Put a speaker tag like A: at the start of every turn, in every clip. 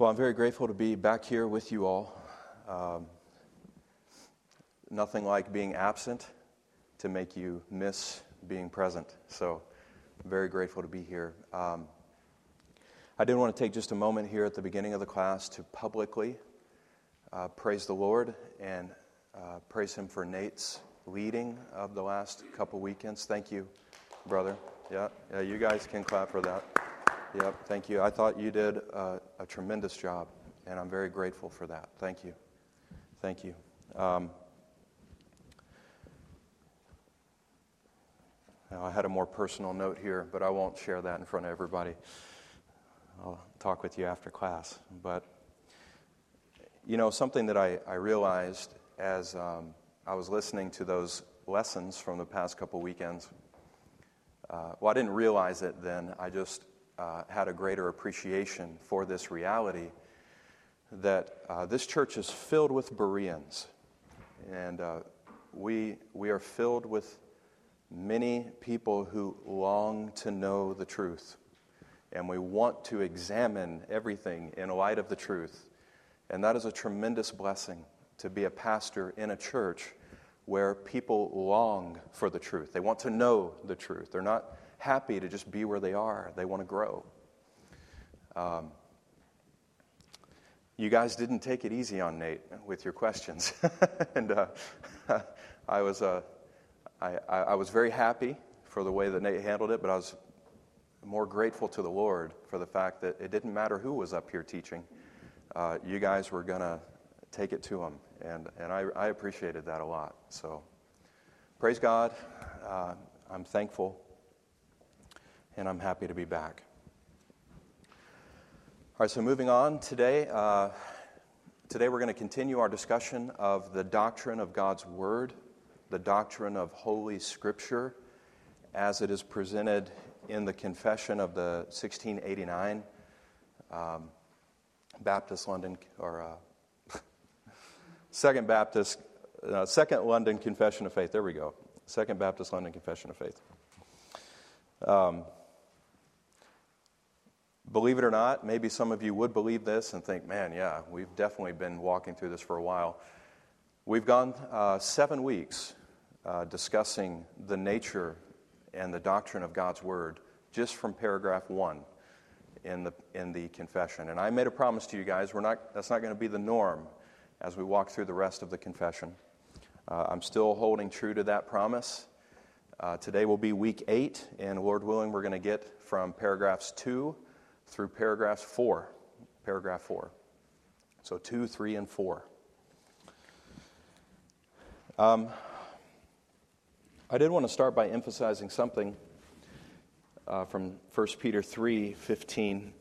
A: Well, I'm very grateful to be back here with you all. Nothing like being absent to make you miss being present. So, I'm very grateful to be here. I did want to take just a moment here at the beginning of the class to publicly praise the Lord and praise Him for Nate's leading of the last couple weekends. Thank you, brother. Yeah, you guys can clap for that. Yep, thank you. I thought you did a tremendous job, and I'm very grateful for that. Thank you. Thank you. Now, I had a more personal note here, but I won't share that in front of everybody. I'll talk with you after class. But, you know, something that I realized as I was listening to those lessons from the past couple weekends, well, I didn't realize it then. I just had a greater appreciation for this reality that this church is filled with Bereans, and we are filled with many people who long to know the truth, and we want to examine everything in light of the truth. And that is a tremendous blessing to be a pastor in a church where people long for the truth. They want to know the truth. They're not happy to just be where they are. They want to grow. You guys didn't take it easy on Nate with your questions, and I was very happy for the way that Nate handled it, but I was more grateful to the Lord for the fact that it didn't matter who was up here teaching. You guys were going to take it to him, and I appreciated that a lot. So, praise God. I'm thankful. And I'm happy to be back. All right, so moving on today. Today we're going to continue our discussion of the doctrine of God's Word, the doctrine of Holy Scripture, as it is presented in the Confession of the 1689 Baptist London, or Second London Confession of Faith. There we go. Second Baptist London Confession of Faith. Believe it or not, maybe some of you would believe this and think, man, yeah, we've definitely been walking through this for a while. We've gone 7 weeks discussing the nature and the doctrine of God's Word just from paragraph 1 in the confession. And I made a promise to you guys, that's not going to be the norm as we walk through the rest of the confession. I'm still holding true to that promise. Today will be week 8, and Lord willing, we're going to get from paragraphs 2 through paragraph 4. So 2, 3, and 4. I did want to start by emphasizing something from 1 Peter 3:15.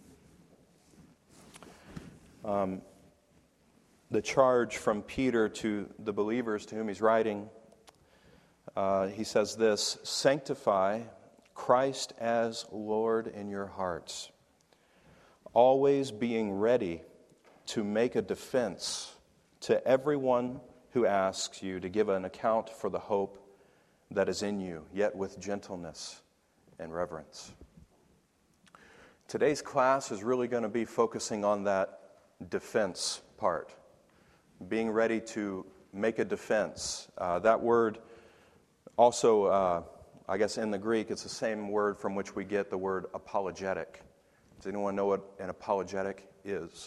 A: The charge from Peter to the believers to whom he's writing, he says this: sanctify Christ as Lord in your hearts, always being ready to make a defense to everyone who asks you to give an account for the hope that is in you, yet with gentleness and reverence. Today's class is really going to be focusing on that defense part, being ready to make a defense. That word also, I guess in the Greek, it's the same word from which we get the word apologetic. Does anyone know what an apologetic is?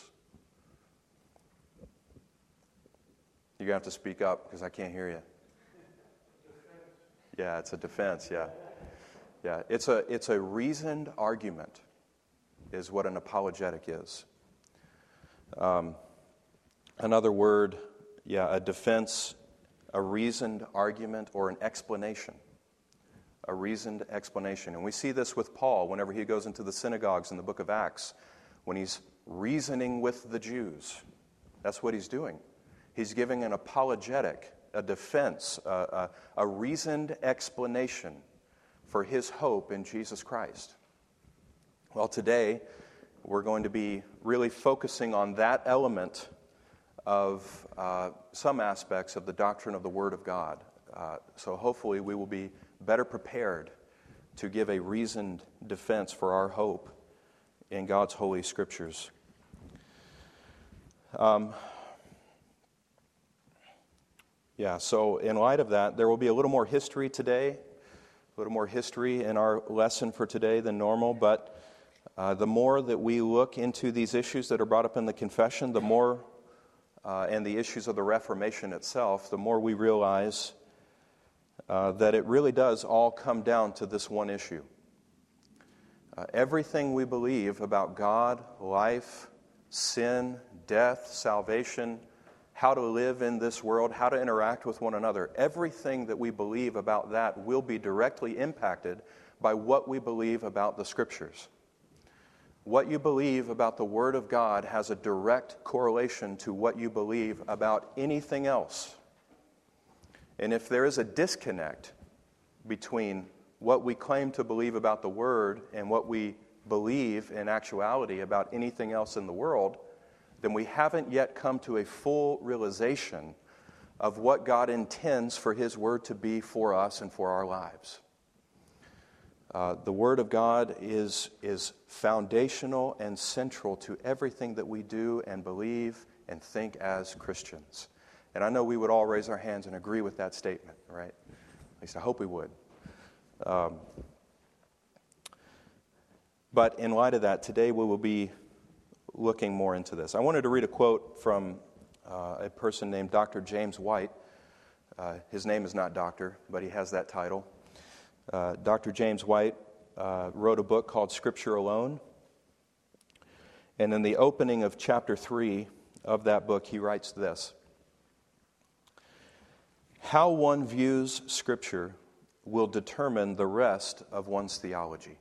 A: You're going to have to speak up because I can't hear you. Yeah, it's a defense, yeah. Yeah, it's a reasoned argument is what an apologetic is. Another word, a defense, a reasoned argument, or an explanation. A reasoned explanation. And we see this with Paul whenever he goes into the synagogues in the book of Acts, when he's reasoning with the Jews. That's what he's doing. He's giving an apologetic, a defense, a reasoned explanation for his hope in Jesus Christ. Well, today we're going to be really focusing on that element of some aspects of the doctrine of the Word of God. So hopefully we will be better prepared to give a reasoned defense for our hope in God's Holy Scriptures. So in light of that, there will be a little more history today, a little more history in our lesson for today than normal, but the more that we look into these issues that are brought up in the confession, the more, and the issues of the Reformation itself, the more we realize that it really does all come down to this one issue. Everything we believe about God, life, sin, death, salvation, how to live in this world, how to interact with one another, everything that we believe about that will be directly impacted by what we believe about the Scriptures. What you believe about the Word of God has a direct correlation to what you believe about anything else. And if there is a disconnect between what we claim to believe about the Word and what we believe in actuality about anything else in the world, then we haven't yet come to a full realization of what God intends for His Word to be for us and for our lives. The Word of God is foundational and central to everything that we do and believe and think as Christians. And I know we would all raise our hands and agree with that statement, right? At least I hope we would. But in light of that, today we will be looking more into this. I wanted to read a quote from a person named Dr. James White. His name is not doctor, but he has that title. Dr. James White wrote a book called Scripture Alone. And in the opening of chapter 3 of that book, he writes this: "How one views Scripture will determine the rest of one's theology."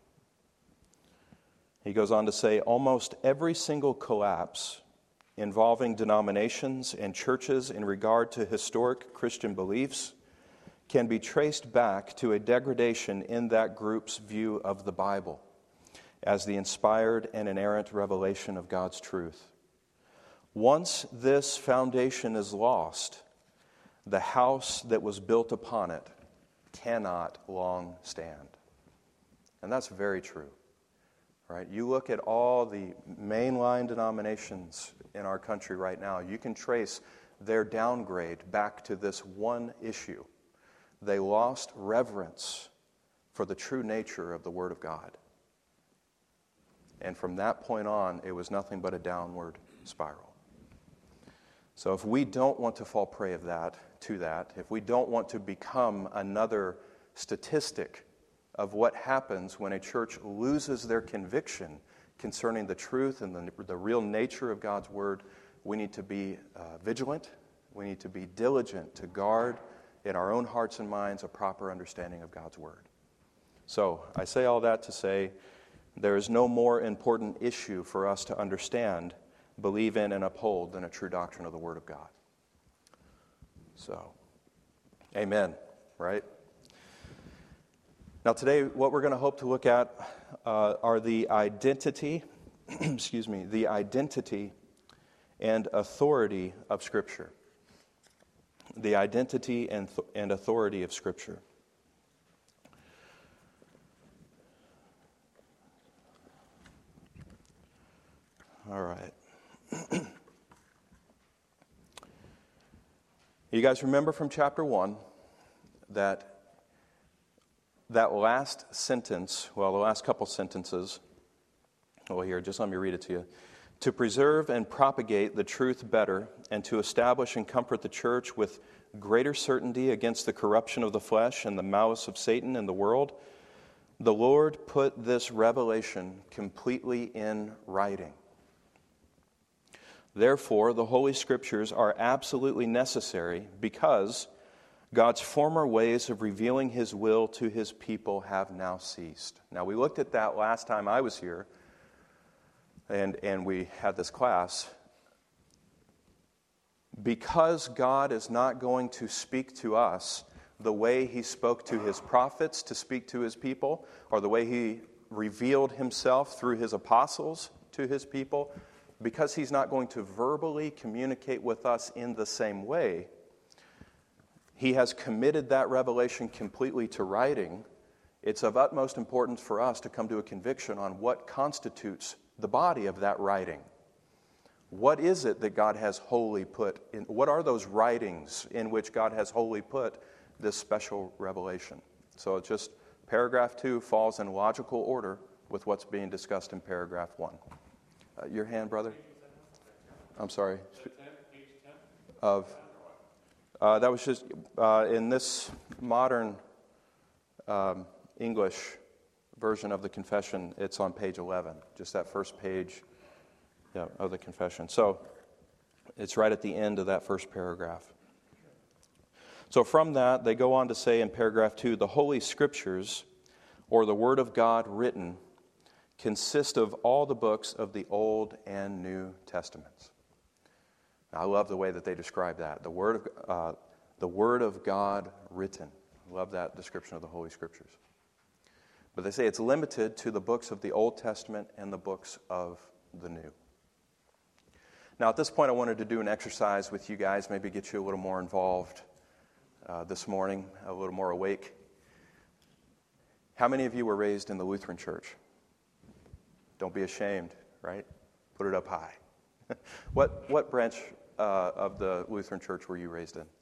A: He goes on to say, almost every single collapse involving denominations and churches in regard to historic Christian beliefs can be traced back to a degradation in that group's view of the Bible as the inspired and inerrant revelation of God's truth. Once this foundation is lost, the house that was built upon it cannot long stand. And that's very true. Right? You look at all the mainline denominations in our country right now, you can trace their downgrade back to this one issue. They lost reverence for the true nature of the Word of God. And from that point on, it was nothing but a downward spiral. So if we don't want to fall prey of that, if we don't want to become another statistic of what happens when a church loses their conviction concerning the truth and the real nature of God's Word, we need to be vigilant. We need to be diligent to guard in our own hearts and minds a proper understanding of God's Word. So I say all that to say there is no more important issue for us to understand, believe in, and uphold than a true doctrine of the Word of God. So, amen, right? Now today, what we're going to hope to look at are the identity, the identity and authority of Scripture. The identity and authority of Scripture. All right. You guys remember from chapter 1 that last sentence, the last couple sentences, here, just let me read it to you. To preserve and propagate the truth better, and to establish and comfort the church with greater certainty against the corruption of the flesh and the malice of Satan in the world, the Lord put this revelation completely in writing. Therefore, the Holy Scriptures are absolutely necessary because God's former ways of revealing His will to His people have now ceased. Now, we looked at that last time I was here, and we had this class. Because God is not going to speak to us the way He spoke to His prophets to speak to His people, or the way He revealed Himself through His apostles to His people, because He's not going to verbally communicate with us in the same way, He has committed that revelation completely to writing. It's of utmost importance for us to come to a conviction on what constitutes the body of that writing. What is it that God has wholly put in? What are those writings in which God has wholly put this special revelation? So it's just paragraph 2 falls in logical order with what's being discussed in paragraph 1. Your hand, brother? I'm sorry. Of that was just in this modern English version of the confession. It's on page 11, just that first page of the confession. So it's right at the end of that first paragraph. So from that, they go on to say in paragraph 2, the Holy Scriptures, or the Word of God written, consist of all the books of the Old and New Testaments. Now, I love the way that they describe that. The Word of God written. I love that description of the Holy Scriptures. But they say it's limited to the books of the Old Testament and the books of the New. Now, at this point, I wanted to do an exercise with you guys, maybe get you a little more involved this morning, a little more awake. How many of you were raised in the Lutheran Church? Don't be ashamed, right? Put it up high. What branch of the Lutheran Church were you raised in?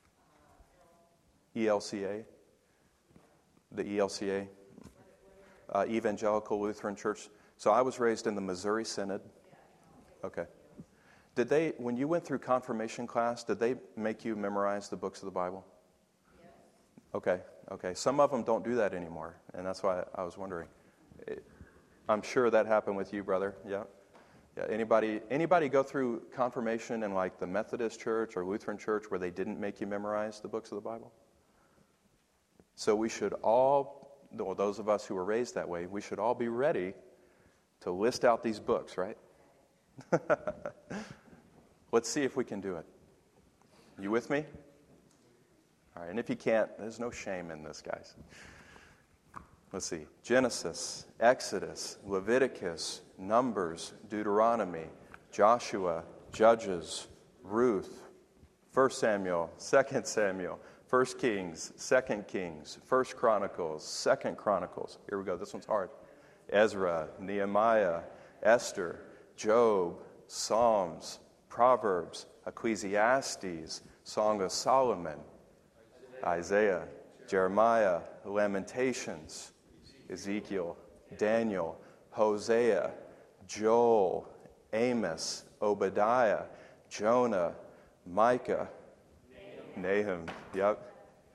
A: ELCA? The ELCA? Evangelical Lutheran Church. So I was raised in the Missouri Synod. Okay. Did they, when you went through confirmation class, did they make you memorize the books of the Bible? Yes. Okay. Some of them don't do that anymore, and that's why I was wondering. I'm sure that happened with you, brother. Yeah. Anybody go through confirmation in like the Methodist Church or Lutheran Church where they didn't make you memorize the books of the Bible? So we should all, or those of us who were raised that way, we should all be ready to list out these books, right? Let's see if we can do it. You with me? All right, and if you can't, there's no shame in this, guys. Let's see. Genesis, Exodus, Leviticus, Numbers, Deuteronomy, Joshua, Judges, Ruth, 1 Samuel, 2 Samuel, 1 Kings, 2 Kings, 1 Chronicles, 2 Chronicles. Here we go. This one's hard. Ezra, Nehemiah, Esther, Job, Psalms, Proverbs, Ecclesiastes, Song of Solomon, Isaiah, Jeremiah, Lamentations, Ezekiel, Daniel, Hosea, Joel, Amos, Obadiah, Jonah, Micah, Nahum. Yep.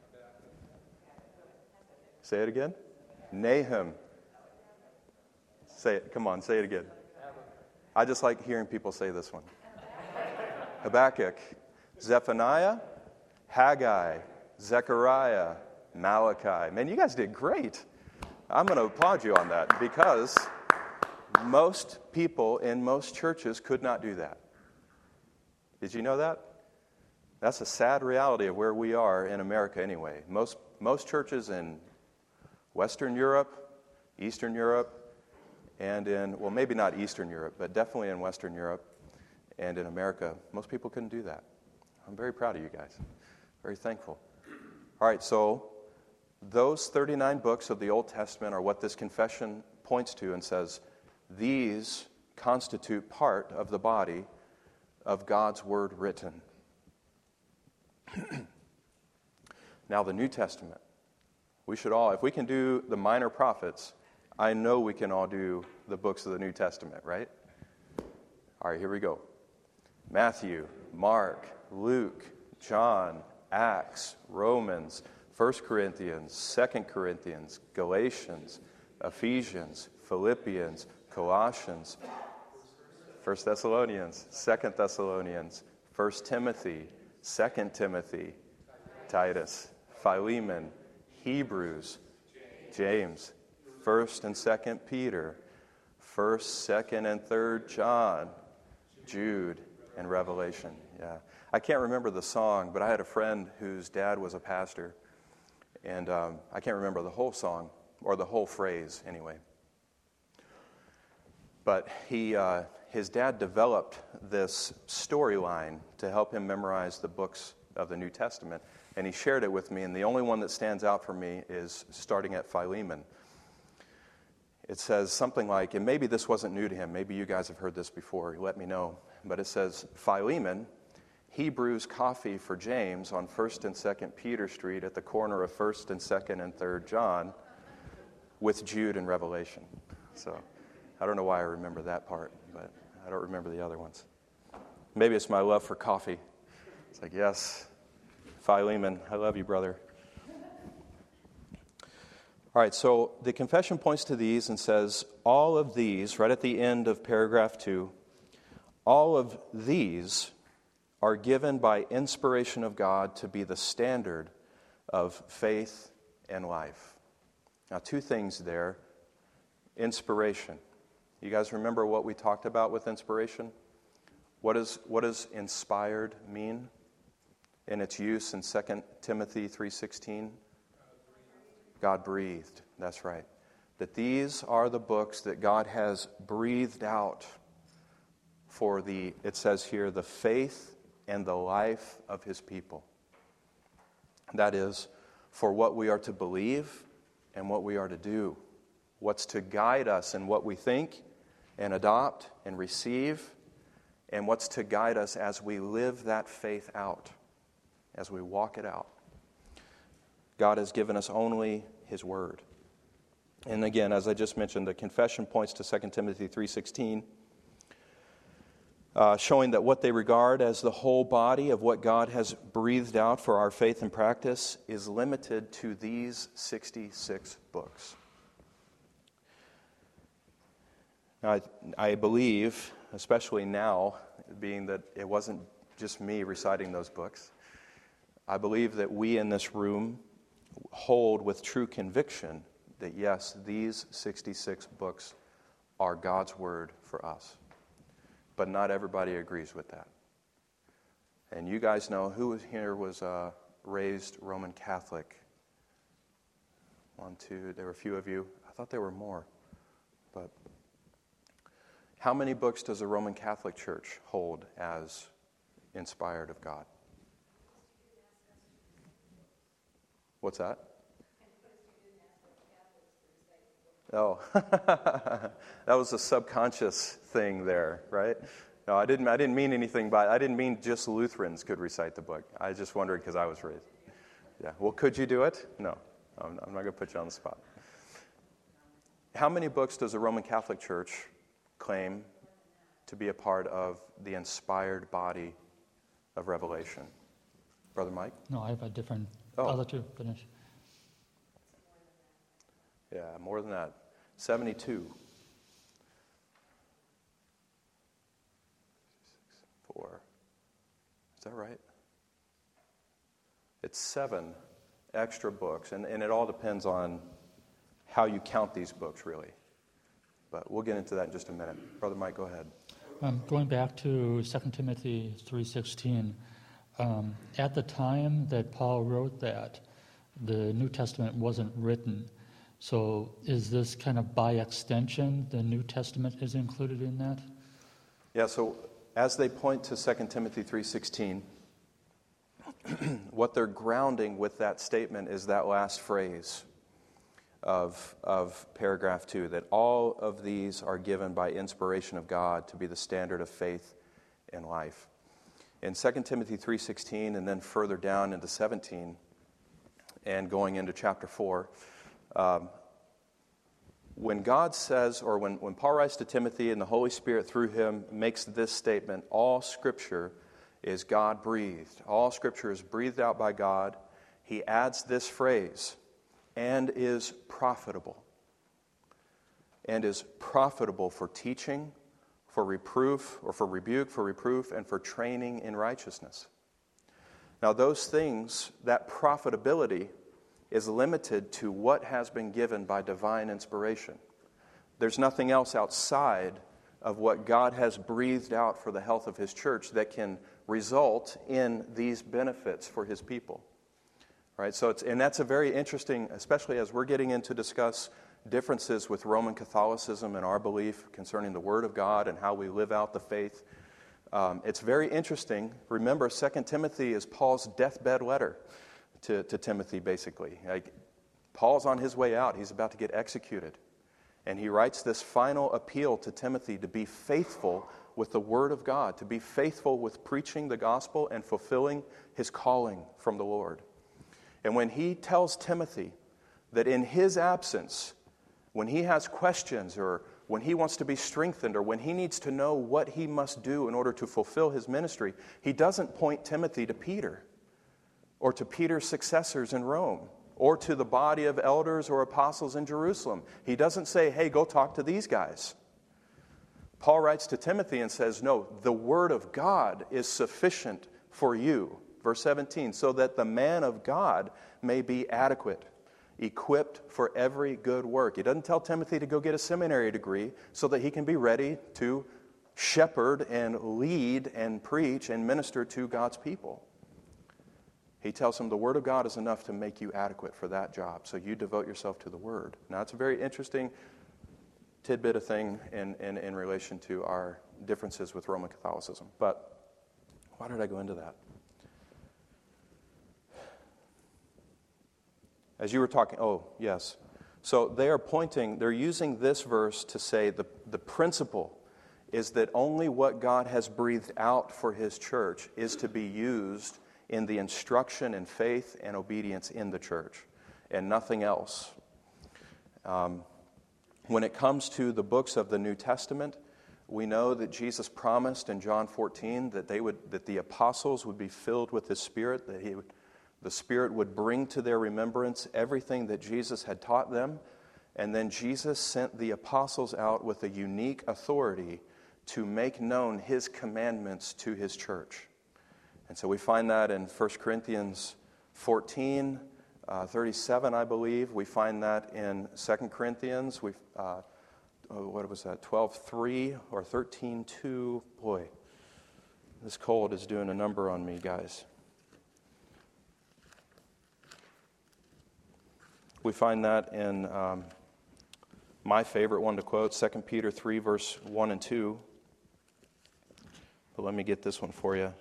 A: Say it again. Nahum. Say it. Come on, say it again. I just like hearing people say this one. Habakkuk, Zephaniah, Haggai, Zechariah, Malachi. Man, you guys did great. I'm going to applaud you on that because most people in most churches could not do that. Did you know that? That's a sad reality of where we are in America anyway. Most churches in Western Europe, Eastern Europe, and well, maybe not Eastern Europe, but definitely in Western Europe and in America, most people couldn't do that. I'm very proud of you guys. Very thankful. All right, so those 39 books of the Old Testament are what this confession points to and says, these constitute part of the body of God's Word written. Now, the New Testament. We should all, if we can do the minor prophets, I know we can all do the books of the New Testament, right? All right, here we go. Matthew, Mark, Luke, John, Acts, Romans, 1 Corinthians, 2 Corinthians, Galatians, Ephesians, Philippians, Colossians, 1 Thessalonians, 2 Thessalonians, 1 Timothy, 2 Timothy, Titus, Philemon, Hebrews, James, 1st and 2nd Peter, 1st, 2nd, and 3rd John, Jude, and Revelation. Yeah. I can't remember the song, but I had a friend whose dad was a pastor, and I can't remember the whole song, or the whole phrase anyway. But his dad developed this storyline to help him memorize the books of the New Testament, and he shared it with me, and the only one that stands out for me is starting at Philemon. it says something like, and maybe this wasn't new to him, maybe you guys have heard this before, let me know, but it says, Philemon, he brews coffee for James on 1st and 2nd Peter Street at the corner of 1st and 2nd and 3rd John with Jude and Revelation. So I don't know why I remember that part, but I don't remember the other ones. Maybe it's my love for coffee. It's like, yes, Philemon, I love you, brother. All right, so the confession points to these and says, all of these, right at the end of paragraph 2, all of these are given by inspiration of God to be the standard of faith and life. Now, two things there. Inspiration. You guys remember what we talked about with inspiration? What does inspired mean in its use in 2 Timothy 3:16? God breathed. That's right. That these are the books that God has breathed out for it says here, the faith and the life of his people. That is, for what we are to believe and what we are to do. What's to guide us in what we think and adopt and receive, and what's to guide us as we live that faith out, as we walk it out. God has given us only his word. And again, as I just mentioned, the confession points to 2 Timothy 3:16, showing that what they regard as the whole body of what God has breathed out for our faith and practice is limited to these 66 books. Now, I believe, especially now, being that it wasn't just me reciting those books, I believe that we in this room hold with true conviction that yes, these 66 books are God's word for us. But not everybody agrees with that. And you guys know who here was raised Roman Catholic? 1, 2, there were a few of you. I thought there were more. But how many books does the Roman Catholic Church hold as inspired of God? What's that? Oh, that was a subconscious thing there, right? No, I didn't mean anything by it. I didn't mean just Lutherans could recite the book. I just wondered because I was raised. Yeah. Well, could you do it? No, I'm not going to put you on the spot. How many books does the Roman Catholic Church claim to be a part of the inspired body of Revelation? Brother Mike?
B: No, I have a different.
A: Oh.
B: Other two, finish.
A: Yeah, more than that. 72. 4. Is that right? It's 7 extra books, and it all depends on how you count these books, really. But we'll get into that in just a minute. Brother Mike, go ahead.
B: Going back to 2 Timothy 3:16, at the time that Paul wrote that, the New Testament wasn't written. So is this kind of by extension, the New Testament is included in that?
A: Yeah, so as they point to 2 Timothy 3:16, what they're grounding with that statement is that last phrase of paragraph 2, that all of these are given by inspiration of God to be the standard of faith and life. In 2 Timothy 3:16 and then further down into 17 and going into chapter 4, when God says, or when Paul writes to Timothy and the Holy Spirit through him makes this statement, all Scripture is God-breathed. All Scripture is breathed out by God. He adds this phrase, and is profitable. And is profitable for teaching, for reproof, or for rebuke, for reproof, and for training in righteousness. Now those things, that profitability, is limited to what has been given by divine inspiration. There's nothing else outside of what God has breathed out for the health of his church that can result in these benefits for his people. Right? So and that's a very interesting, especially as we're getting into discuss differences with Roman Catholicism and our belief concerning the Word of God and how we live out the faith. It's very interesting. Remember, 2 Timothy is Paul's deathbed letter to Timothy, basically. Like, Paul's on his way out. He's about to get executed. And he writes this final appeal to Timothy to be faithful with the Word of God, to be faithful with preaching the gospel and fulfilling his calling from the Lord. And when he tells Timothy that in his absence, when he has questions or when he wants to be strengthened or when he needs to know what he must do in order to fulfill his ministry, he doesn't point Timothy to Peter or to Peter's successors in Rome or to the body of elders or apostles in Jerusalem. He doesn't say, hey, go talk to these guys. Paul writes to Timothy and says, no, the Word of God is sufficient for you. Verse 17, so that the man of God may be adequate, equipped for every good work. He doesn't tell Timothy to go get a seminary degree so that he can be ready to shepherd and lead and preach and minister to God's people. He tells him the Word of God is enough to make you adequate for that job, so you devote yourself to the Word. Now, it's a very interesting tidbit of thing in relation to our differences with Roman Catholicism. But why did I go into that? As you were talking, yes. So they're using this verse to say the principle is that only what God has breathed out for his church is to be used in the instruction and faith and obedience in the church, and nothing else. When it comes to the books of the New Testament, we know that Jesus promised in John 14 that the apostles would be filled with his Spirit, that the Spirit would bring to their remembrance everything that Jesus had taught them, and then Jesus sent the apostles out with a unique authority to make known his commandments to his church. And so we find that in 1 Corinthians 14, 37, I believe. We find that in 2 Corinthians, 12:3 or 13:2. Boy, this cold is doing a number on me, guys. We find that in my favorite one to quote, 2 Peter 3, verse 1 and 2. But let me get this one for you.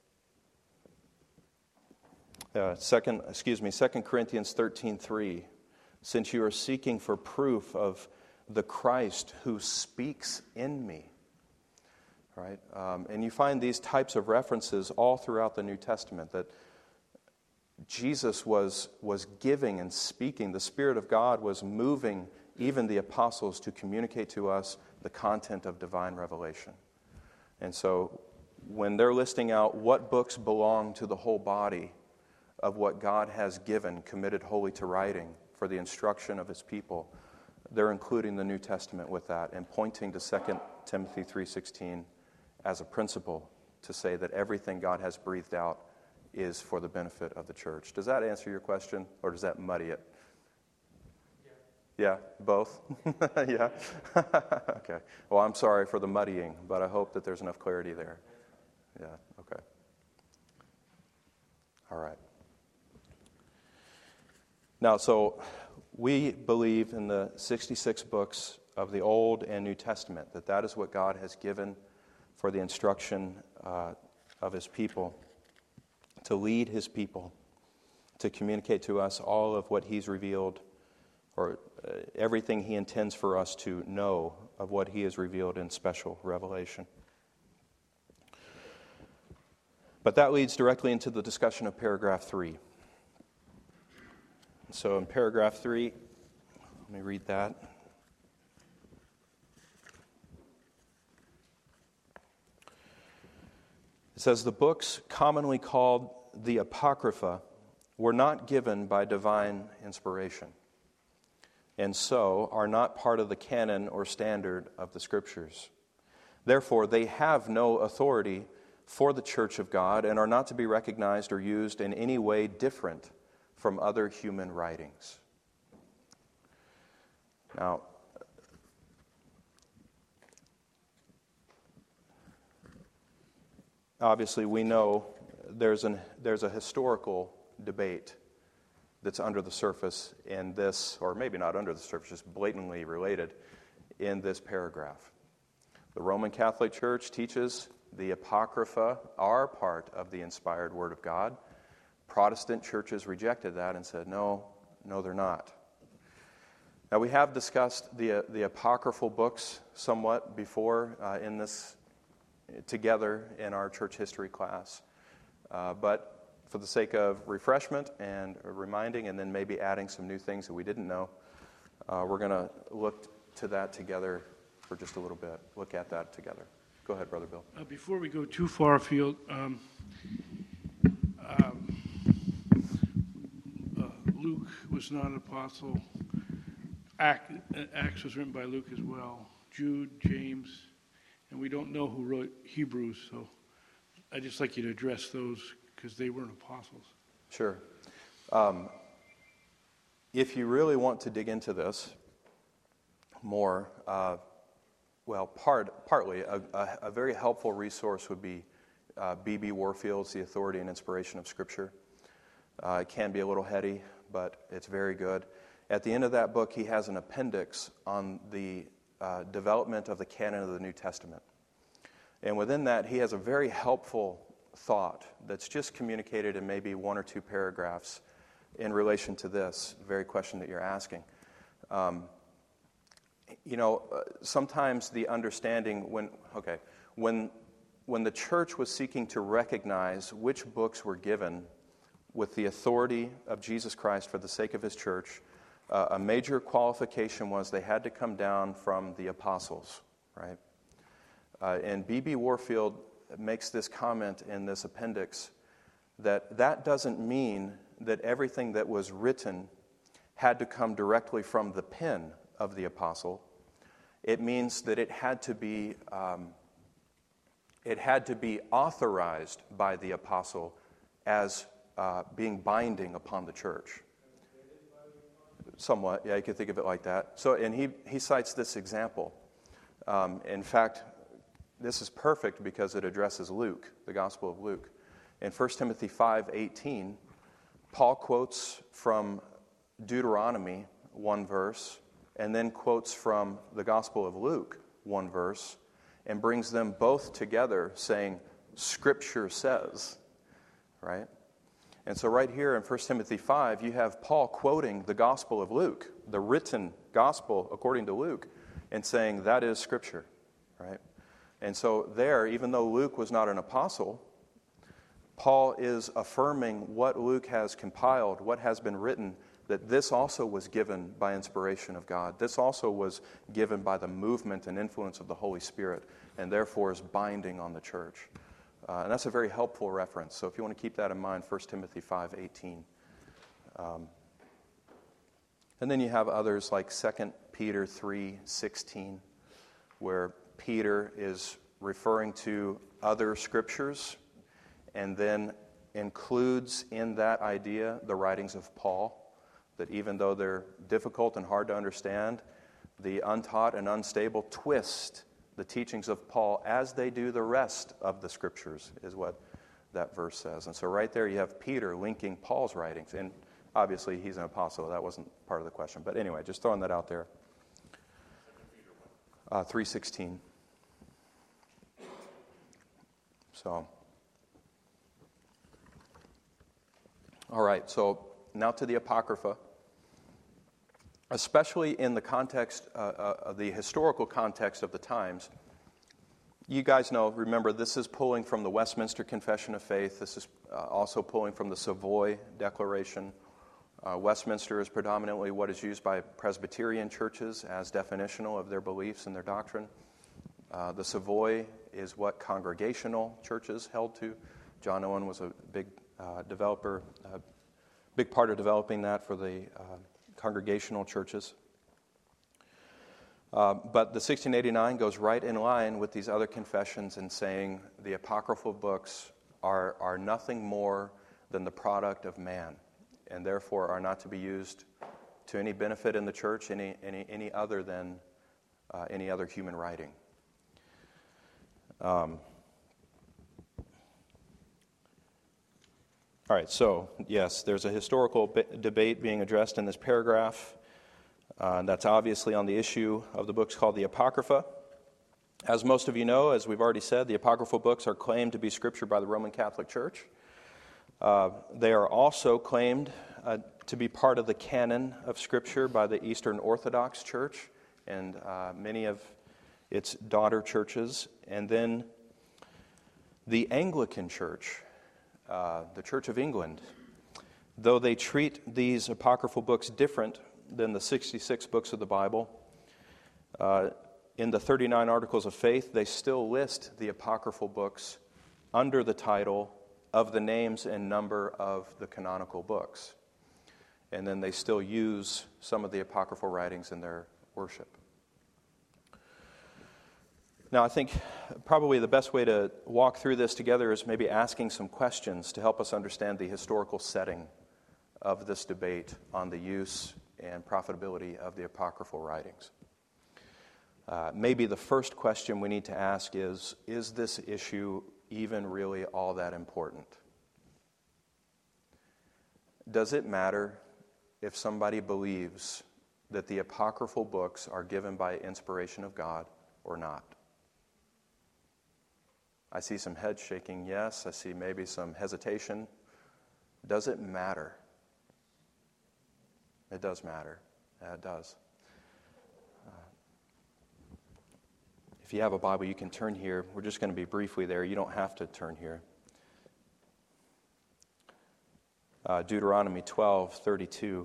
A: 2 Corinthians 13:3. Since you are seeking for proof of the Christ who speaks in me. Right? And you find these types of references all throughout the New Testament, that Jesus was giving and speaking. The Spirit of God was moving even the apostles to communicate to us the content of divine revelation. And so when they're listing out what books belong to the whole body of what God has given, committed wholly to writing for the instruction of his people, they're including the New Testament with that and pointing to 2 Timothy 3:16 as a principle to say that everything God has breathed out is for the benefit of the church. Does that answer your question, or does that muddy it? Yeah, both? Yeah? Okay. Well, I'm sorry for the muddying, but I hope that there's enough clarity there. Yeah, okay. All right. Now, so we believe in the 66 books of the Old and New Testament, that is what God has given for the instruction of his people, to lead his people, to communicate to us all of what he's revealed, or everything he intends for us to know of what he has revealed in special revelation. But that leads directly into the discussion of paragraph 3. So in paragraph 3, let me read that. It says, the books commonly called the Apocrypha were not given by divine inspiration, and so are not part of the canon or standard of the Scriptures. Therefore, they have no authority for the Church of God and are not to be recognized or used in any way different from other human writings. Now, obviously we know there's a historical debate that's under the surface in this, or maybe not under the surface, just blatantly related in this paragraph. The Roman Catholic Church teaches the Apocrypha are part of the inspired Word of God. Protestant churches rejected that and said, no, they're not. Now, we have discussed the apocryphal books somewhat before together in our church history class. But for the sake of refreshment and reminding, and then maybe adding some new things that we didn't know, we're going to look to that together for just a little bit. Look at that together. Go ahead, Brother Bill.
C: Before we go too far afield, Luke was not an apostle. Acts was written by Luke as well. Jude, James, and we don't know who wrote Hebrews, so I'd just like you to address those because they weren't apostles.
A: Sure. If you really want to dig into this more, partly, a very helpful resource would be B.B. Warfield's The Authority and Inspiration of Scripture. It can be a little heady, but it's very good. At the end of that book, he has an appendix on the development of the canon of the New Testament. And within that, he has a very helpful thought that's just communicated in maybe one or two paragraphs in relation to this very question that you're asking. Sometimes the understanding when the church was seeking to recognize which books were given with the authority of Jesus Christ for the sake of his church, a major qualification was they had to come down from the apostles, right? And B.B. Warfield makes this comment in this appendix that doesn't mean that everything that was written had to come directly from the pen of the apostle. It means that it had to be authorized by the apostle as being binding upon the church. Somewhat, yeah, you could think of it like that. So, and he cites this example. In fact, this is perfect because it addresses Luke, the Gospel of Luke. In 1 Timothy 5:18, Paul quotes from Deuteronomy, one verse, and then quotes from the Gospel of Luke, one verse, and brings them both together saying, Scripture says, right? And so right here in 1 Timothy 5, you have Paul quoting the Gospel of Luke, the written Gospel according to Luke, and saying that is Scripture, right? And so there, even though Luke was not an apostle, Paul is affirming what Luke has compiled, what has been written, that this also was given by inspiration of God. This also was given by the movement and influence of the Holy Spirit, and therefore is binding on the church. And that's a very helpful reference. So if you want to keep that in mind, 1 Timothy 5:18. And then you have others like 2 Peter 3:16, where Peter is referring to other scriptures and then includes in that idea the writings of Paul, that even though they're difficult and hard to understand, the untaught and unstable twist the teachings of Paul as they do the rest of the scriptures, is what that verse says. And so right there you have Peter linking Paul's writings. And obviously he's an apostle. That wasn't part of the question. But anyway, just throwing that out there. 3:16. So, all right, so now to the Apocrypha. Especially in the context, the historical context of the times. You guys know, remember, this is pulling from the Westminster Confession of Faith. This is also pulling from the Savoy Declaration. Westminster is predominantly what is used by Presbyterian churches as definitional of their beliefs and their doctrine. The Savoy is what congregational churches held to. John Owen was a big developer, a big part of developing that for the congregational churches. But the 1689 goes right in line with these other confessions in saying the apocryphal books are nothing more than the product of man, and therefore are not to be used to any benefit in the church, any other than any other human writing. All right, so yes, there's a historical debate being addressed in this paragraph. That's obviously on the issue of the books called the Apocrypha. As most of you know, as we've already said, the apocryphal books are claimed to be Scripture by the Roman Catholic Church. They are also claimed to be part of the canon of Scripture by the Eastern Orthodox Church and many of its daughter churches. And then the Anglican Church, the Church of England, though they treat these apocryphal books different than the 66 books of the Bible, in the 39 Articles of Faith, they still list the apocryphal books under the title of the names and number of the canonical books. And then they still use some of the apocryphal writings in their worship. Now, I think probably the best way to walk through this together is maybe asking some questions to help us understand the historical setting of this debate on the use and profitability of the apocryphal writings. Maybe the first question we need to ask is this issue even really all that important? Does it matter if somebody believes that the apocryphal books are given by inspiration of God or not? I see some head shaking, yes. I see maybe some hesitation. Does it matter? It does matter. It does. If you have a Bible, you can turn here. We're just going to be briefly there. You don't have to turn here. Deuteronomy 12:32.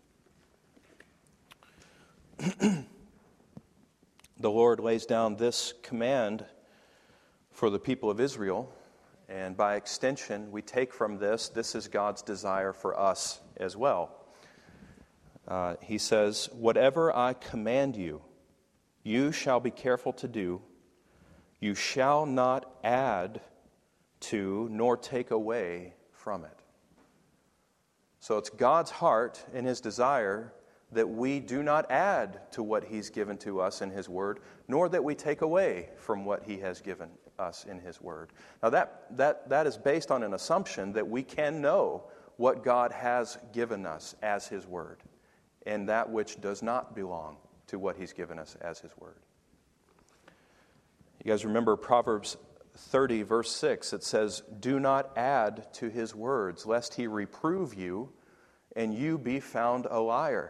A: The Lord lays down this command for the people of Israel, and by extension, we take from this is God's desire for us as well. He says, "Whatever I command you, you shall be careful to do. You shall not add to nor take away from it." So it's God's heart and His desire that we do not add to what He's given to us in His Word, nor that we take away from what He has given us in His Word. Now that is based on an assumption that we can know what God has given us as His Word, and that which does not belong to what He's given us as His Word. You guys remember Proverbs 30, verse 6. It says, "Do not add to His words, lest He reprove you, and you be found a liar."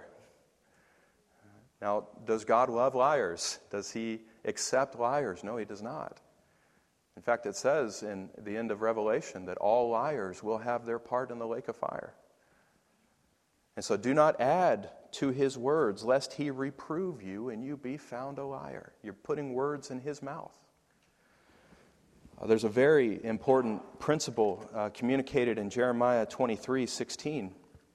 A: Now, does God love liars? Does He accept liars? No, He does not. In fact, it says in the end of Revelation that all liars will have their part in the lake of fire. And so do not add to His words, lest He reprove you and you be found a liar. You're putting words in His mouth. There's a very important principle communicated in Jeremiah 23:16.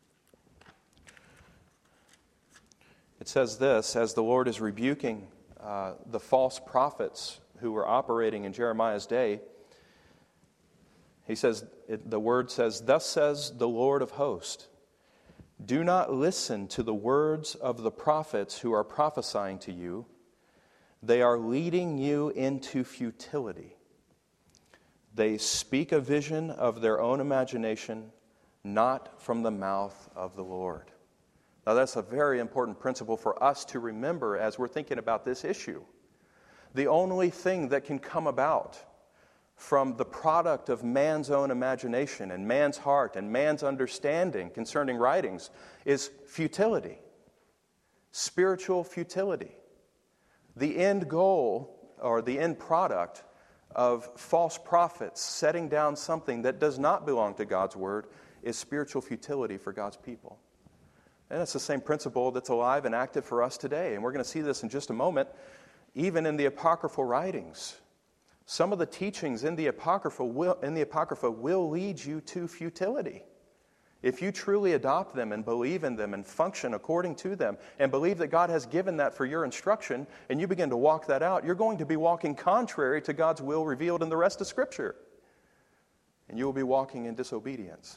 A: It says this, as the Lord is rebuking the false prophets who were operating in Jeremiah's day. He says, the word says, "Thus says the Lord of hosts, do not listen to the words of the prophets who are prophesying to you. They are leading you into futility. They speak a vision of their own imagination, not from the mouth of the Lord." Now that's a very important principle for us to remember as we're thinking about this issue. The only thing that can come about from the product of man's own imagination and man's heart and man's understanding concerning writings is futility, spiritual futility. The end goal or the end product of false prophets setting down something that does not belong to God's Word is spiritual futility for God's people. And it's the same principle that's alive and active for us today. And we're going to see this in just a moment, even in the apocryphal writings. Some of the teachings in the Apocrypha will lead you to futility. If you truly adopt them and believe in them and function according to them and believe that God has given that for your instruction and you begin to walk that out, you're going to be walking contrary to God's will revealed in the rest of Scripture. And you will be walking in disobedience.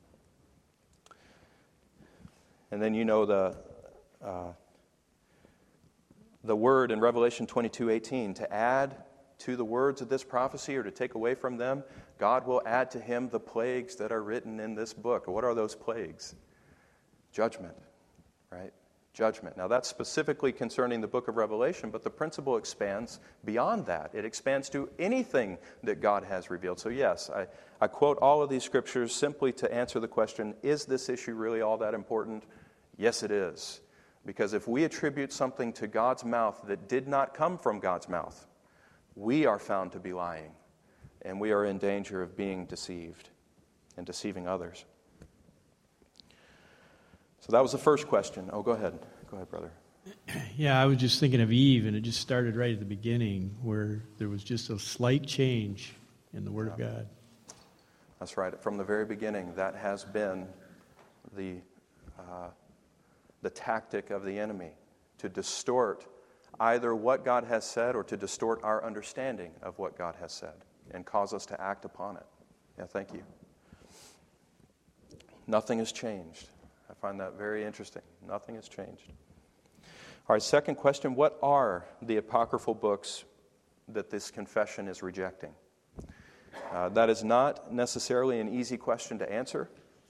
A: And then you know the word in Revelation 22:18, to add to the words of this prophecy or to take away from them, God will add to him the plagues that are written in this book. What are those plagues? Judgment, right? judgment. Now, that's specifically concerning the book of Revelation, but the principle expands beyond that. It expands to anything that God has revealed. So, yes, I quote all of these scriptures simply to answer the question, is this issue really all that important? Yes, it is. Because if we attribute something to God's mouth that did not come from God's mouth, we are found to be lying, and we are in danger of being deceived and deceiving others. So that was the first question. Oh, go ahead. Go ahead, brother.
D: Yeah, I was just thinking of Eve, and it just started right at the beginning where there was just a slight change in the Word of God.
A: That's right. From the very beginning, that has been the tactic of the enemy, to distort either what God has said or to distort our understanding of what God has said and cause us to act upon it. Yeah, thank you. Nothing has changed. I find that very interesting. Nothing has changed. All right, second question, what are the apocryphal books that this confession is rejecting? That is not necessarily an easy question to answer.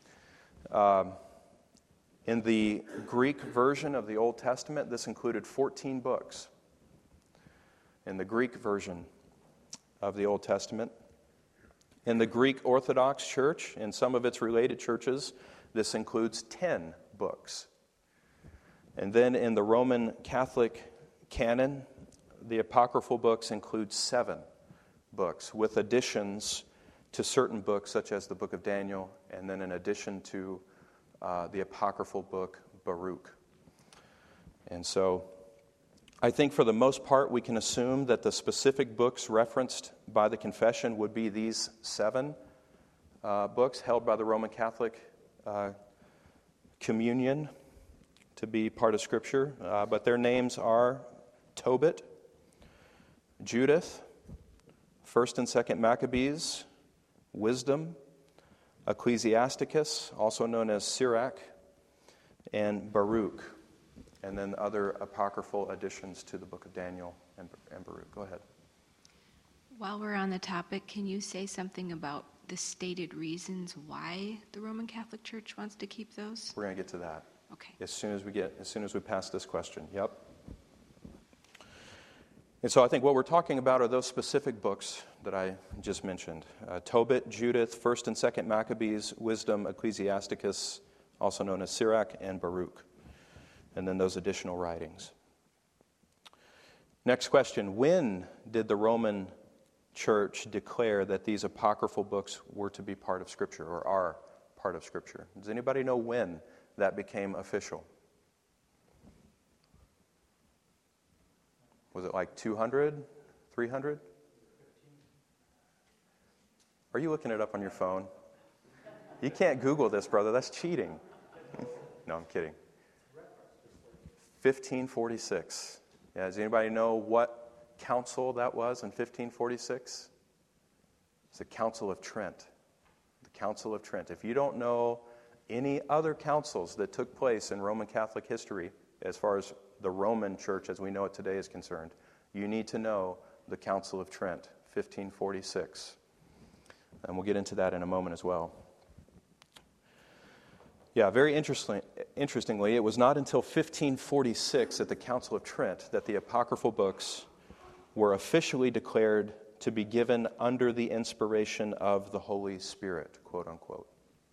A: In the Greek version of the Old Testament, this included 14 books. In the Greek version of the Old Testament. In the Greek Orthodox Church and some of its related churches, this includes 10 books. And then in the Roman Catholic canon, the apocryphal books include 7 books, with additions to certain books, such as the book of Daniel, and then in addition to the apocryphal book Baruch. And so I think for the most part we can assume that the specific books referenced by the confession would be these 7 books held by the Roman Catholic communion to be part of Scripture. But their names are Tobit, Judith, 1st and 2nd Maccabees, Wisdom, Ecclesiasticus, also known as Sirach, and Baruch, and then other apocryphal additions to the book of Daniel and Baruch. Go ahead.
E: While we're on the topic, can you say something about the stated reasons why the Roman Catholic Church wants to keep those?
A: We're going to get to that.
E: Okay.
A: As soon as we pass this question. Yep. And so I think what we're talking about are those specific books that I just mentioned. Tobit, Judith, 1st and 2nd Maccabees, Wisdom, Ecclesiasticus, also known as Sirach, and Baruch. And then those additional writings. Next question. When did the Roman Church declare that these apocryphal books were to be part of Scripture or are part of Scripture? Does anybody know when that became official? Was it like 200, 300? Are you looking it up on your phone? You can't Google this, brother. That's cheating. No, I'm kidding. 1546. Yeah, does anybody know what council that was in 1546? It's the Council of Trent. The Council of Trent. If you don't know any other councils that took place in Roman Catholic history, as far as the Roman Church as we know it today is concerned, you need to know the Council of Trent, 1546. And we'll get into that in a moment as well. Yeah, very interestingly, it was not until 1546 at the Council of Trent that the apocryphal books were officially declared to be given under the inspiration of the Holy Spirit, quote unquote.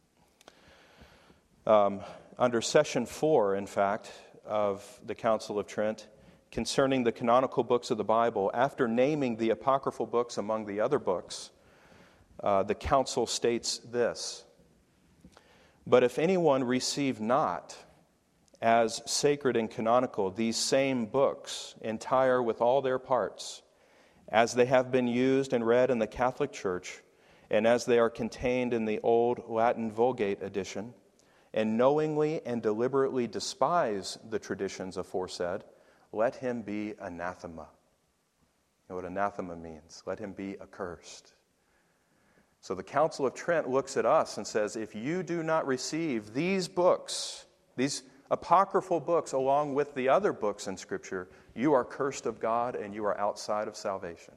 A: Under Session 4, in fact, of the Council of Trent, concerning the canonical books of the Bible, after naming the apocryphal books among the other books, the Council states this: "But if anyone receive not as sacred and canonical these same books, entire with all their parts, as they have been used and read in the Catholic Church, and as they are contained in the old Latin Vulgate edition, and knowingly and deliberately despise the traditions aforesaid, let him be anathema." You know what anathema means? Let him be accursed. So the Council of Trent looks at us and says, if you do not receive these books, these apocryphal books, along with the other books in Scripture, you are cursed of God and you are outside of salvation.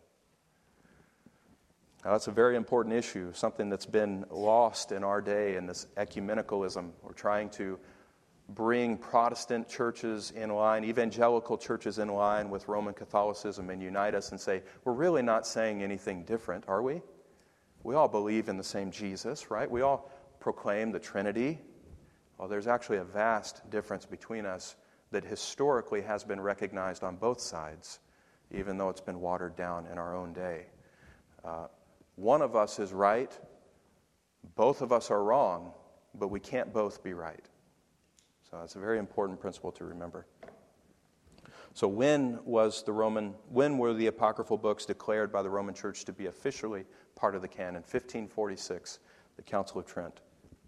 A: Now, that's a very important issue, something that's been lost in our day in this ecumenicalism. We're trying to bring Protestant churches in line, evangelical churches in line with Roman Catholicism and unite us and say, we're really not saying anything different, are we? We all believe in the same Jesus, right? We all proclaim the Trinity. Well, there's actually a vast difference between us that historically has been recognized on both sides, even though it's been watered down in our own day. One of us is right, both of us are wrong, but we can't both be right. So that's a very important principle to remember. So when were the apocryphal books declared by the Roman Church to be officially part of the canon? 1546, the Council of Trent.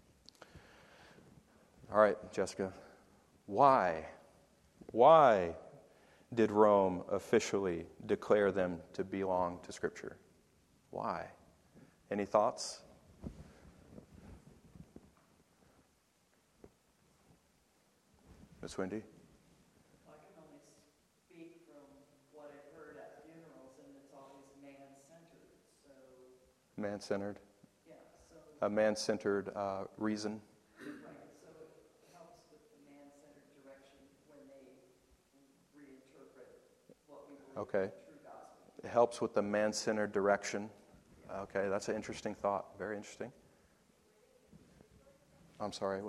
A: All right, Jessica, why did Rome officially declare them to belong to Scripture? Why? Any thoughts? Miss Wendy?
F: I can only speak from what I've heard at funerals, and it's always man-centered, so...
A: Man-centered?
F: Yeah, so...
A: A man-centered reason?
F: Right, so it helps with the man-centered direction when they reinterpret what we believe
A: Okay.
F: is the true gospel.
A: It helps with the man-centered direction. Okay, that's an interesting thought. Very interesting. I'm sorry.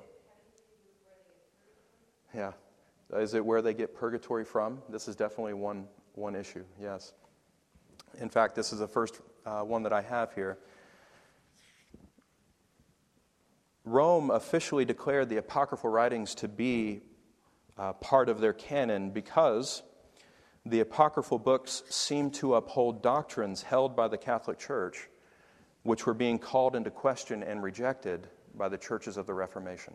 A: Yeah. Is it where they get purgatory from? This is definitely one issue, yes. In fact, this is the first one that I have here. Rome officially declared the apocryphal writings to be part of their canon because the apocryphal books seem to uphold doctrines held by the Catholic Church, which were being called into question and rejected by the churches of the Reformation.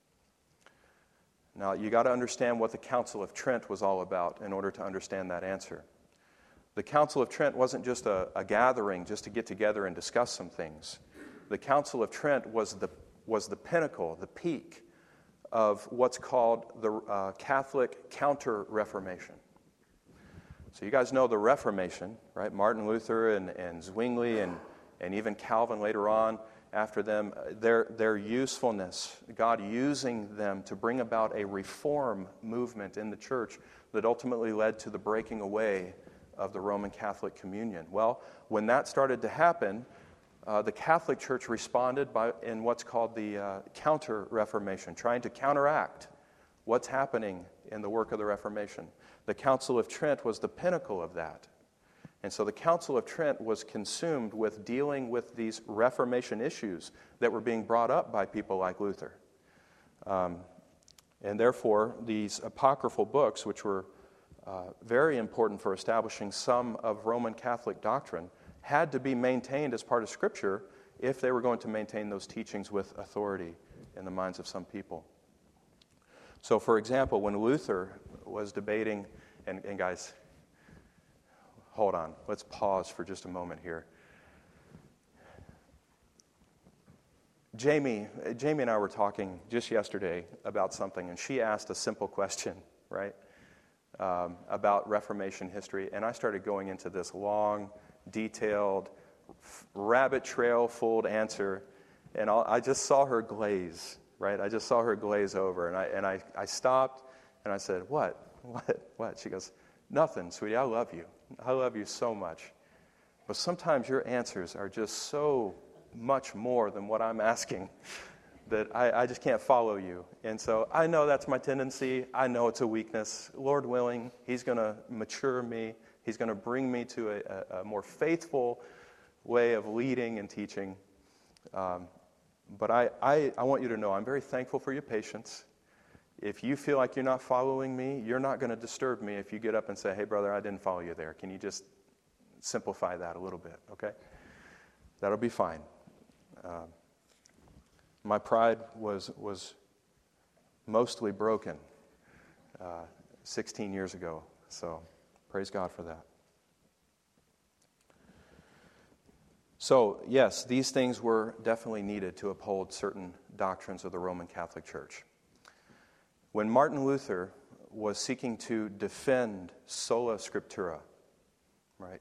A: Now, you got to understand what the Council of Trent was all about in order to understand that answer. The Council of Trent wasn't just a gathering just to get together and discuss some things. The Council of Trent was the pinnacle, the peak of what's called the Catholic Counter-Reformation. So you guys know the Reformation, right? Martin Luther and Zwingli and even Calvin later on after them, their usefulness, God using them to bring about a reform movement in the church that ultimately led to the breaking away of the Roman Catholic communion. Well, when that started to happen, the Catholic Church responded in what's called the Counter-Reformation, trying to counteract what's happening in the work of the Reformation. The Council of Trent was the pinnacle of that. And so the Council of Trent was consumed with dealing with these Reformation issues that were being brought up by people like Luther. And therefore, these apocryphal books, which were very important for establishing some of Roman Catholic doctrine, had to be maintained as part of Scripture if they were going to maintain those teachings with authority in the minds of some people. So, for example, when Luther was debating, and guys, hold on, let's pause for just a moment here. Jamie and I were talking just yesterday about something, and she asked a simple question, right, about Reformation history, and I started going into this long, detailed, rabbit trail-full answer, and I just saw her glaze, right? I just saw her glaze over, and I stopped, and I said, What? She goes, nothing, sweetie, I love you. I love you so much. But sometimes your answers are just so much more than what I'm asking that I just can't follow you. And so I know that's my tendency. I know it's a weakness. Lord willing, He's going to mature me. He's going to bring me to a more faithful way of leading and teaching. But I want you to know I'm very thankful for your patience. If you feel like you're not following me, you're not going to disturb me if you get up and say, hey, brother, I didn't follow you there. Can you just simplify that a little bit, okay? That'll be fine. My pride was mostly broken 16 years ago, so praise God for that. So, yes, these things were definitely needed to uphold certain doctrines of the Roman Catholic Church. When Martin Luther was seeking to defend sola scriptura, right,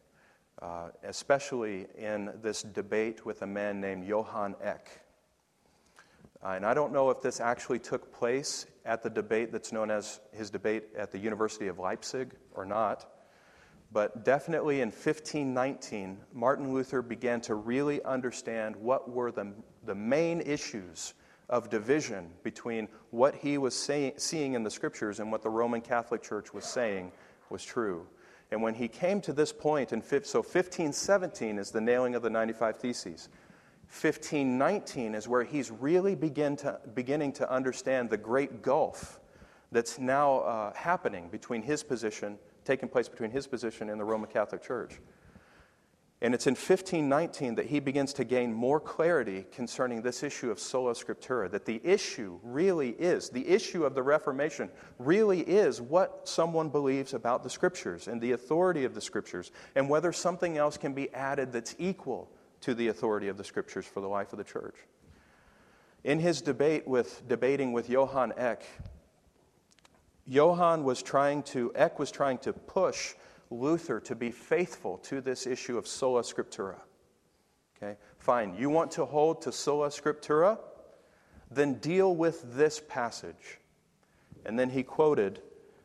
A: especially in this debate with a man named Johann Eck, And I don't know if this actually took place at the debate that's known as his debate at the University of Leipzig or not. But definitely in 1519, Martin Luther began to really understand what were the main issues of division between what he was seeing in the Scriptures and what the Roman Catholic Church was saying was true. And when he came to this point, so 1517 is the nailing of the 95 Theses. 1519 is where he's really beginning to understand the great gulf that's now happening taking place between his position and the Roman Catholic Church. And it's in 1519 that he begins to gain more clarity concerning this issue of sola scriptura, that the issue of the Reformation really is what someone believes about the Scriptures and the authority of the Scriptures, and whether something else can be added that's equal to the authority of the Scriptures for the life of the Church. In his debating with Johann Eck, Eck was trying to push Luther to be faithful to this issue of sola scriptura. Okay? Fine, you want to hold to sola scriptura? Then deal with this passage. And then he quoted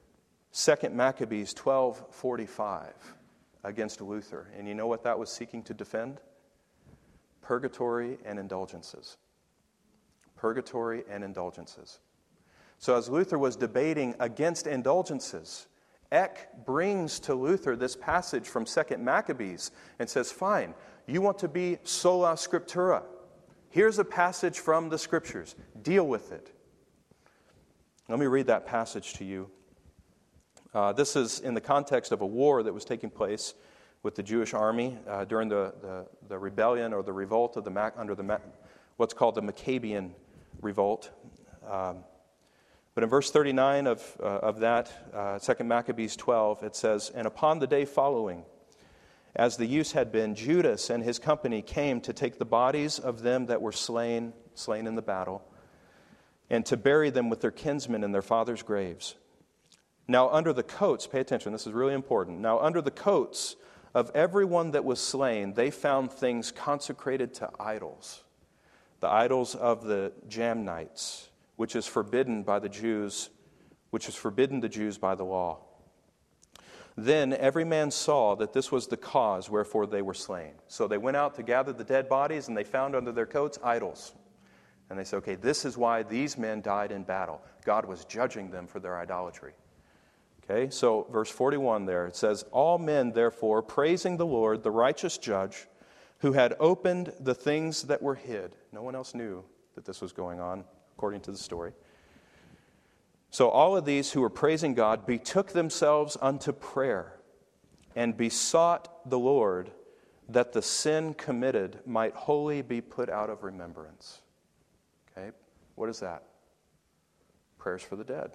A: 2 Maccabees 12:45 against Luther. And you know what that was seeking to defend? Purgatory and indulgences. Purgatory and indulgences. So as Luther was debating against indulgences, Eck brings to Luther this passage from 2 Maccabees and says, fine, you want to be sola scriptura. Here's a passage from the Scriptures. Deal with it. Let me read that passage to you. This is in the context of a war that was taking place with the Jewish army during the rebellion or the revolt of what's called the Maccabean revolt. But in verse 39 of that, 2 Maccabees 12, it says, "And upon the day following, as the use had been, Judas and his company came to take the bodies of them that were slain in the battle, and to bury them with their kinsmen in their fathers' graves. Now under the coats," pay attention, this is really important, "now under the coats of everyone that was slain, they found things consecrated to idols, the idols of the Jamnites, which is forbidden the Jews by the law. Then every man saw that this was the cause wherefore they were slain." So they went out to gather the dead bodies, and they found under their coats idols. And they said, okay, this is why these men died in battle. God was judging them for their idolatry. Okay, so verse 41 there, it says, "All men therefore, praising the Lord, the righteous judge, who had opened the things that were hid." No one else knew that this was going on, according to the story. "So all of these who were praising God betook themselves unto prayer and besought the Lord that the sin committed might wholly be put out of remembrance." Okay, what is that? Prayers for the dead.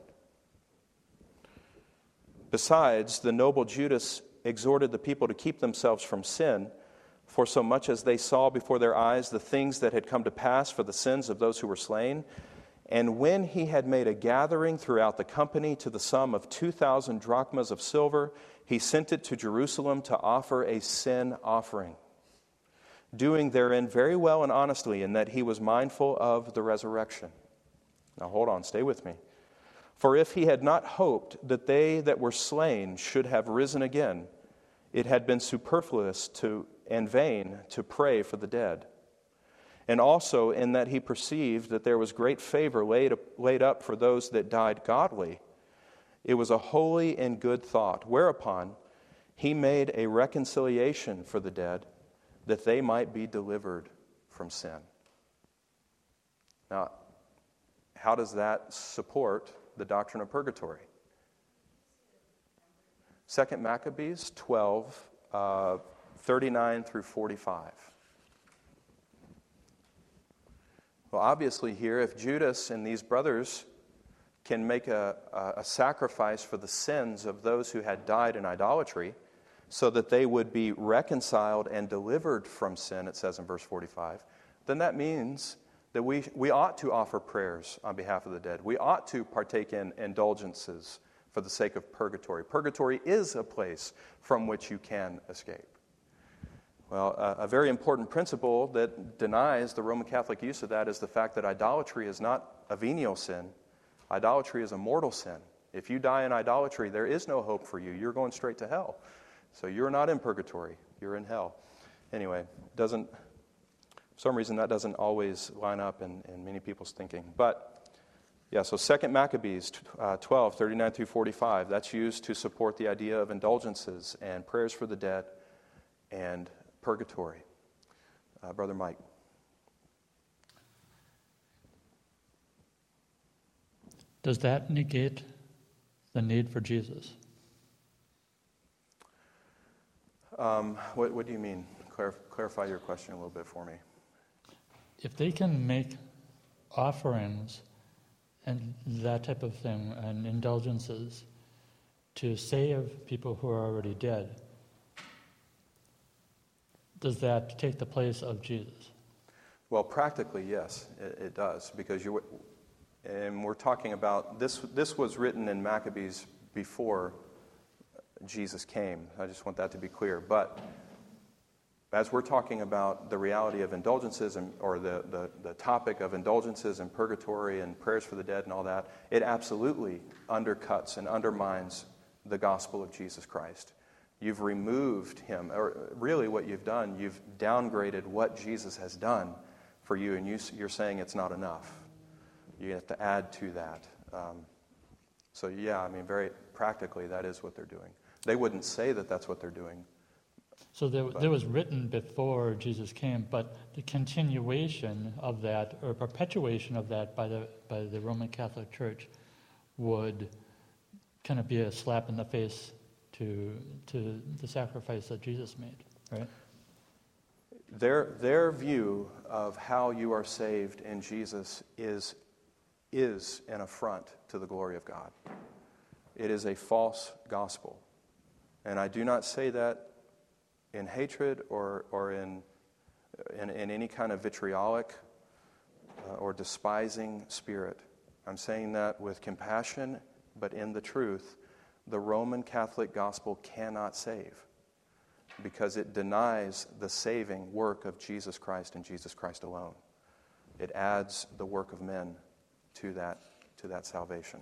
A: "Besides, the noble Judas exhorted the people to keep themselves from sin, for so much as they saw before their eyes the things that had come to pass for the sins of those who were slain. And when he had made a gathering throughout the company to the sum of 2,000 drachmas of silver, he sent it to Jerusalem to offer a sin offering, doing therein very well and honestly, in that he was mindful of the resurrection." Now hold on, stay with me. "For if he had not hoped that they that were slain should have risen again, it had been superfluous and vain to pray for the dead. And also in that he perceived that there was great favor laid up for those that died godly, it was a holy and good thought, whereupon he made a reconciliation for the dead, that they might be delivered from sin." Now, how does that support the doctrine of purgatory? 2 Maccabees 12, 39 through 45. Well, obviously here, if Judas and these brothers can make a sacrifice for the sins of those who had died in idolatry so that they would be reconciled and delivered from sin, it says in verse 45, then that means that we ought to offer prayers on behalf of the dead. We ought to partake in indulgences for the sake of purgatory. Purgatory is a place from which you can escape. Well, a very important principle that denies the Roman Catholic use of that is the fact that idolatry is not a venial sin. Idolatry is a mortal sin. If you die in idolatry, there is no hope for you. You're going straight to hell. So you're not in purgatory. You're in hell. Anyway, for some reason that doesn't always line up in many people's thinking. But, yeah, so 2 Maccabees 12, 39 through 45, that's used to support the idea of indulgences and prayers for the dead and purgatory. Brother Mike.
B: Does that negate the need for Jesus?
A: What do you mean? Clarify your question a little bit for me.
B: If they can make offerings and that type of thing and indulgences to save people who are already dead, does that take the place of Jesus?
A: Well, practically, yes, it does, because and we're talking about this. This was written in Maccabees before Jesus came. I just want that to be clear. But as we're talking about the reality of indulgences or the topic of indulgences and purgatory and prayers for the dead and all that, it absolutely undercuts and undermines the gospel of Jesus Christ. You've removed him, or really what you've done, you've downgraded what Jesus has done for you, and you're saying it's not enough. You have to add to that. So yeah, I mean, very practically, that is what they're doing. They wouldn't say that that's what they're doing.
B: So there was written before Jesus came, but the continuation of that, or perpetuation of that by the Roman Catholic Church would kind of be a slap in the face to the sacrifice that Jesus made, right?
A: Their view of how you are saved in Jesus is an affront to the glory of God. It is a false gospel. And I do not say that in hatred or in any kind of vitriolic or despising spirit. I'm saying that with compassion, but in the truth. The Roman Catholic gospel cannot save because it denies the saving work of Jesus Christ and Jesus Christ alone. It adds the work of men to that salvation.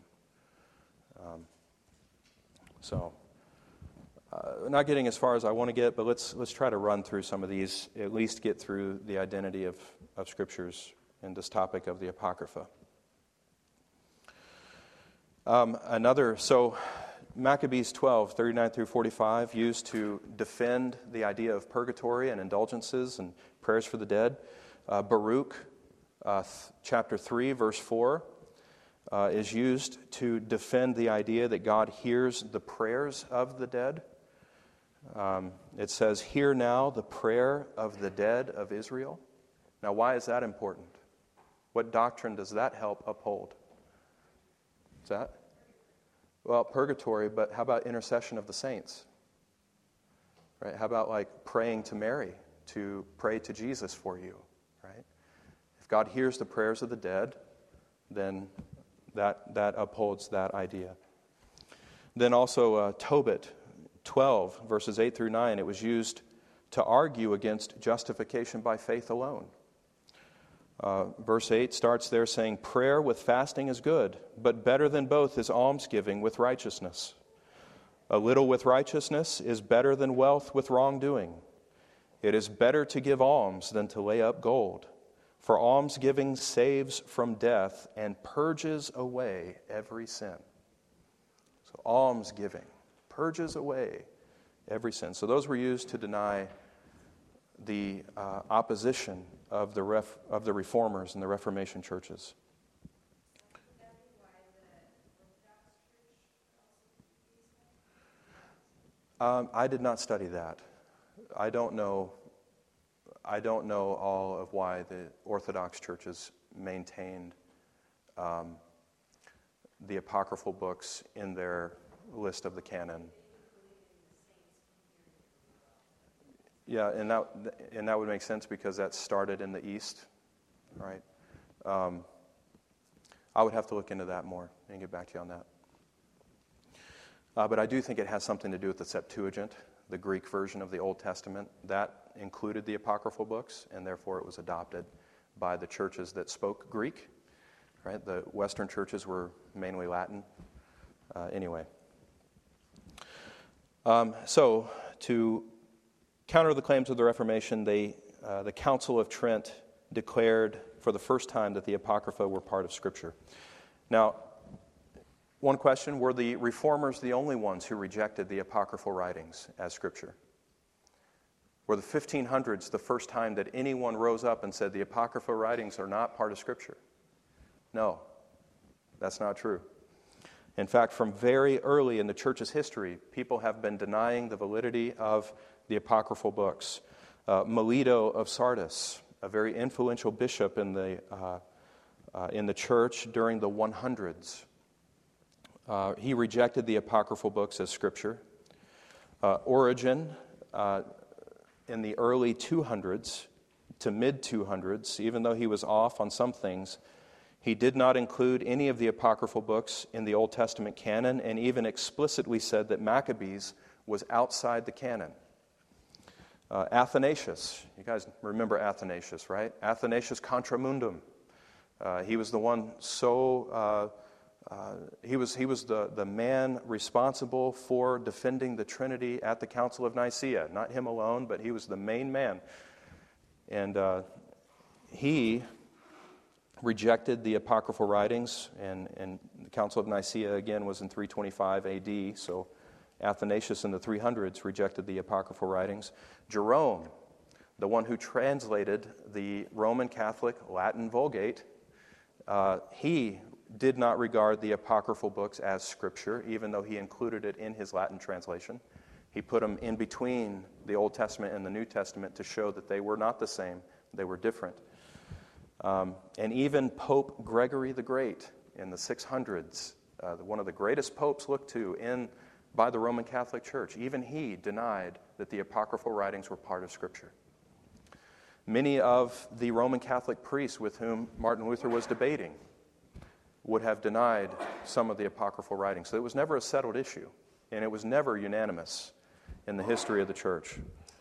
A: Not getting as far as I want to get, but let's try to run through some of these, at least get through the identity of scriptures in this topic of the Apocrypha. Maccabees 12, 39 through 45, used to defend the idea of purgatory and indulgences and prayers for the dead. Baruch, chapter 3, verse 4, is used to defend the idea that God hears the prayers of the dead. It says, "Hear now the prayer of the dead of Israel." Now, why is that important? What doctrine does that help uphold? Is that? Well, purgatory, but how about intercession of the saints? Right? How about like praying to Mary to pray to Jesus for you? Right? If God hears the prayers of the dead, then that upholds that idea. Then also Tobit 12, verses 8 through 9, it was used to argue against justification by faith alone. Verse 8 starts there saying, "Prayer with fasting is good, but better than both is almsgiving with righteousness. A little with righteousness is better than wealth with wrongdoing. It is better to give alms than to lay up gold, for almsgiving saves from death and purges away every sin." So almsgiving purges away every sin. So those were used to deny the opposition of the Reformers and the Reformation churches. I did not study that. I don't know all of why the Orthodox churches maintained the apocryphal books in their list of the canon. Yeah, and that would make sense because that started in the East, right? I would have to look into that more and get back to you on that. But I do think it has something to do with the Septuagint, the Greek version of the Old Testament. That included the apocryphal books, and therefore it was adopted by the churches that spoke Greek. Right? The Western churches were mainly Latin. Anyway. So, to counter the claims of the Reformation, the Council of Trent declared for the first time that the Apocrypha were part of Scripture. Now, one question, were the Reformers the only ones who rejected the apocryphal writings as Scripture? Were the 1500s the first time that anyone rose up and said the apocryphal writings are not part of Scripture? No, that's not true. In fact, from very early in the church's history, people have been denying the validity of the apocryphal books. Melito of Sardis, a very influential bishop in the church during the 100s, he rejected the apocryphal books as Scripture. Origen, in the early 200s to mid-200s, even though he was off on some things, he did not include any of the apocryphal books in the Old Testament canon, and even explicitly said that Maccabees was outside the canon. Athanasius, you guys remember Athanasius, right? Athanasius Contra Mundum. He was the one he was the man responsible for defending the Trinity at the Council of Nicaea. Not him alone, but he was the main man. And he rejected the apocryphal writings, and the Council of Nicaea, again, was in 325 AD, so Athanasius in the 300s rejected the apocryphal writings. Jerome, the one who translated the Roman Catholic Latin Vulgate, he did not regard the apocryphal books as Scripture, even though he included it in his Latin translation. He put them in between the Old Testament and the New Testament to show that they were not the same, they were different. And even Pope Gregory the Great in the 600s, one of the greatest popes looked to by the Roman Catholic Church, even he denied that the apocryphal writings were part of Scripture. Many of the Roman Catholic priests with whom Martin Luther was debating would have denied some of the apocryphal writings. So it was never a settled issue, and it was never unanimous in the history of the church.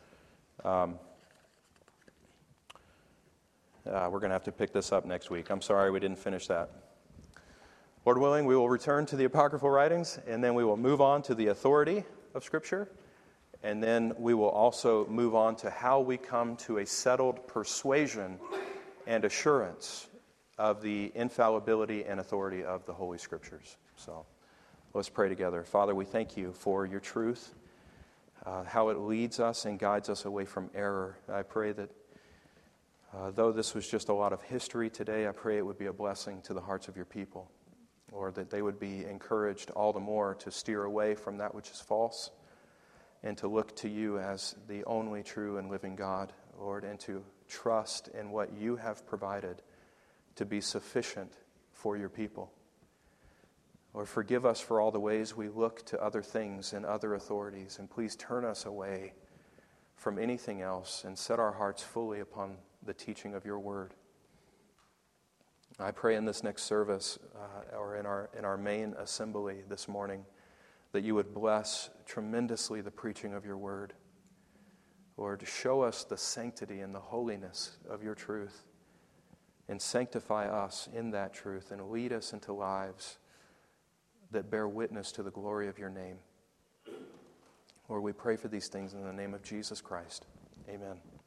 A: We're going to have to pick this up next week. I'm sorry we didn't finish that. Lord willing, we will return to the apocryphal writings, and then we will move on to the authority of Scripture, and then we will also move on to how we come to a settled persuasion and assurance of the infallibility and authority of the Holy Scriptures. So let's pray together. Father, we thank you for your truth, how it leads us and guides us away from error. I pray that though this was just a lot of history today, I pray it would be a blessing to the hearts of your people, Lord, that they would be encouraged all the more to steer away from that which is false and to look to you as the only true and living God, Lord, and to trust in what you have provided to be sufficient for your people. Lord, forgive us for all the ways we look to other things and other authorities, and please turn us away from anything else and set our hearts fully upon the teaching of your word. I pray in this next service or in our main assembly this morning that you would bless tremendously the preaching of your word. Lord, show us the sanctity and the holiness of your truth, and sanctify us in that truth, and lead us into lives that bear witness to the glory of your name. Lord, we pray for these things in the name of Jesus Christ. Amen.